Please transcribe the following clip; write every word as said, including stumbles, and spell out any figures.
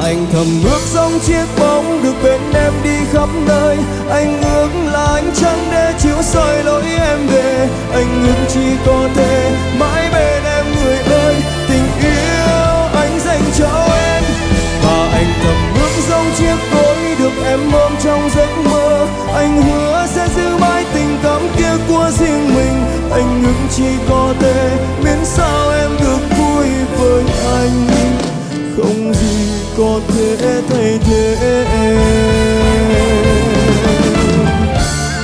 anh thầm ước giống chiếc bóng được bên em đi khắp nơi. Anh ước là ánh trăng để chiếu soi lối em về. Anh ước chỉ có thể mãi bên em người ơi. Tình yêu anh dành cho em. Và anh thầm ước giống chiếc gối được em ôm trong giấc mơ. Anh hứa sẽ giữ mãi tình cảm kia của riêng mình. Anh ước chỉ có thể miễn sao em được vui với anh. Không gì có thể thay